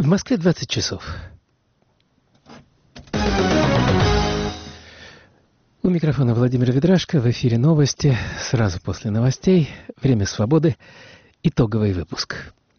В Москве 20 часов. У микрофона Владимир Ведрашко. В эфире новости. Сразу после новостей. Время свободы. Итоговый выпуск.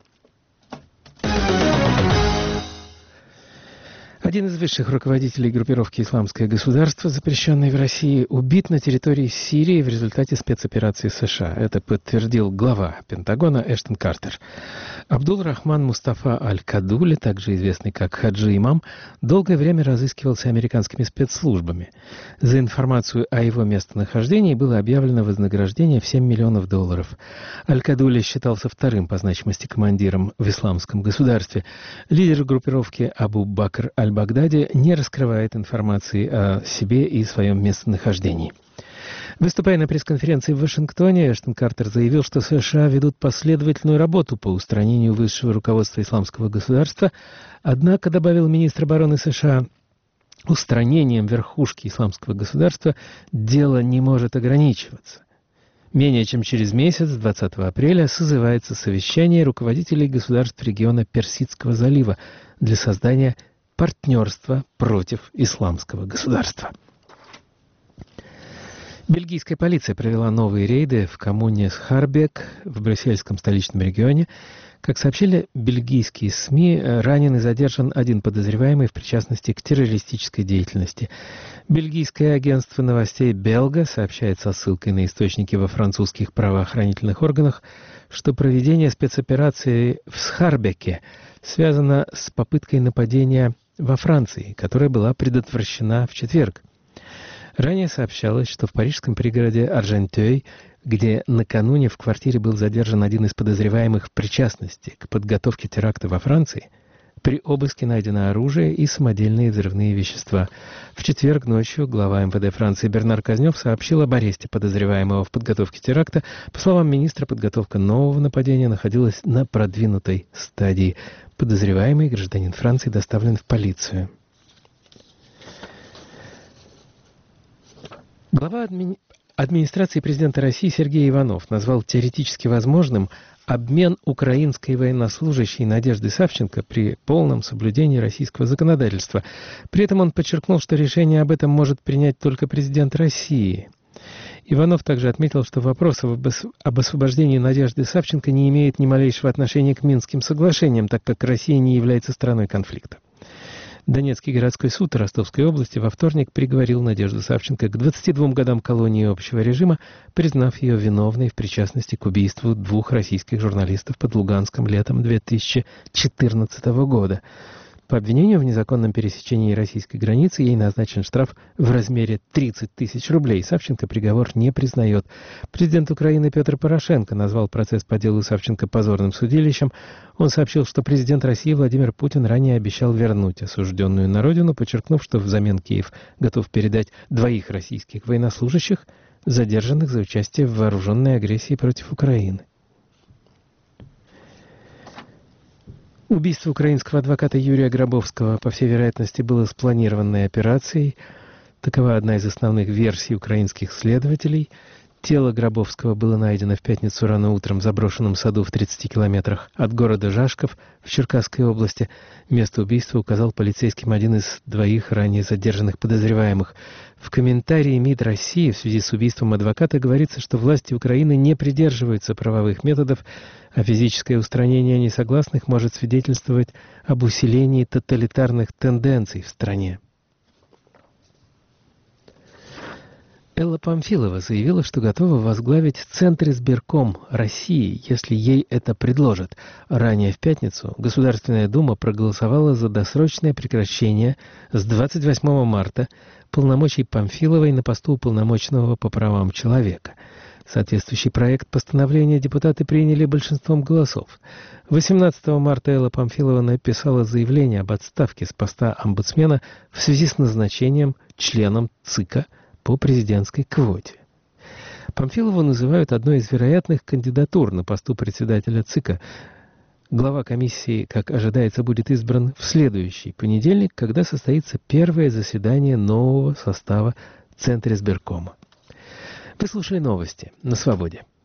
Один из высших руководителей группировки «Исламское государство», запрещенной в России, убит на территории Сирии в результате спецоперации США. Это подтвердил глава Пентагона Эштон Картер. Абдул-Рахман Мустафа Аль-Кадули, также известный как Хаджи Имам, долгое время разыскивался американскими спецслужбами. За информацию о его местонахождении было объявлено вознаграждение в $7 миллионов. Аль-Кадули считался вторым по значимости командиром в «Исламском государстве». Лидер группировки Абу Бакр Аль-Багдади не раскрывает информации о себе и своем местонахождении. Выступая на пресс-конференции в Вашингтоне, Эштон Картер заявил, что США ведут последовательную работу по устранению высшего руководства Исламского государства, однако, добавил министр обороны США, устранением верхушки Исламского государства дело не может ограничиваться. Менее чем через месяц, 20 апреля, созывается совещание руководителей государств региона Персидского залива для создания партнерства против Исламского государства. Бельгийская полиция провела новые рейды в коммуне Схарбек в брюссельском столичном регионе. Как сообщили бельгийские СМИ, ранен и задержан один подозреваемый в причастности к террористической деятельности. Бельгийское агентство новостей «Белга» сообщает со ссылкой на источники во французских правоохранительных органах, что проведение спецоперации в Схарбеке связано с попыткой нападения во Франции, которая была предотвращена в четверг. Ранее сообщалось, что в парижском пригороде Аржентёй, где накануне в квартире был задержан один из подозреваемых в причастности к подготовке теракта во Франции, при обыске найдено оружие и самодельные взрывные вещества. В четверг ночью глава МВД Франции Бернар Кознёв сообщил об аресте подозреваемого в подготовке теракта. По словам министра, подготовка нового нападения находилась на продвинутой стадии. Подозреваемый гражданин Франции доставлен в полицию. Глава администрации президента России Сергей Иванов назвал теоретически возможным обмен украинской военнослужащей Надежды Савченко при полном соблюдении российского законодательства. При этом он подчеркнул, что решение об этом может принять только президент России. Иванов также отметил, что вопрос об освобождении Надежды Савченко не имеет ни малейшего отношения к Минским соглашениям, так как Россия не является страной конфликта. Донецкий городской суд Ростовской области во вторник приговорил Надежду Савченко к 22 годам колонии общего режима, признав ее виновной в причастности к убийству 2 российских журналистов под Луганском летом 2014 года. По обвинению в незаконном пересечении российской границы ей назначен штраф в размере 30 тысяч рублей. Савченко приговор не признает. Президент Украины Петр Порошенко назвал процесс по делу Савченко позорным судилищем. Он сообщил, что президент России Владимир Путин ранее обещал вернуть осужденную на родину, подчеркнув, что взамен Киев готов передать 2 российских военнослужащих, задержанных за участие в вооруженной агрессии против Украины. Убийство украинского адвоката Юрия Гробовского, по всей вероятности, было спланированной операцией. Такова одна из основных версий украинских следователей. Тело Гробовского было найдено в пятницу рано утром в заброшенном саду в 30 километрах от города Жашков в Черкасской области. Место убийства указал полицейским один из 2 ранее задержанных подозреваемых. В комментарии МИД России в связи с убийством адвоката говорится, что власти Украины не придерживаются правовых методов, а физическое устранение несогласных может свидетельствовать об усилении тоталитарных тенденций в стране. Элла Памфилова заявила, что готова возглавить Центр избирком России, если ей это предложат. Ранее в пятницу Государственная Дума проголосовала за досрочное прекращение с 28 марта полномочий Памфиловой на посту уполномоченного по правам человека. Соответствующий проект постановления депутаты приняли большинством голосов. 18 марта Элла Памфилова написала заявление об отставке с поста омбудсмена в связи с назначением членом ЦИКа по президентской квоте. Памфилову называют одной из вероятных кандидатур на посту председателя ЦИКа. Глава комиссии, как ожидается, будет избран в следующий понедельник, когда состоится первое заседание нового состава Центризбиркома. Вы слушали новости на Свободе.